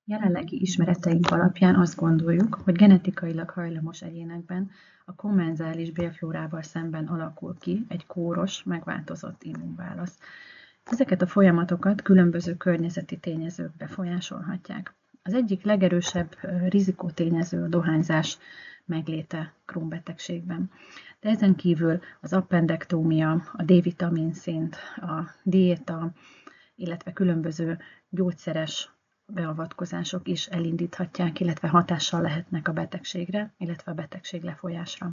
Jelenlegi ismereteink alapján azt gondoljuk, hogy genetikailag hajlamos egyénekben a kommenzális bélflórával szemben alakul ki egy kóros, megváltozott immunválasz. Ezeket a folyamatokat különböző környezeti tényezők befolyásolhatják. Az egyik legerősebb rizikótényező a dohányzás megléte Crohn-betegségben. De ezen kívül az appendektómia, a D-vitamin szint, a diéta, illetve különböző gyógyszeres beavatkozások is elindíthatják, illetve hatással lehetnek a betegségre, illetve a betegség lefolyásra.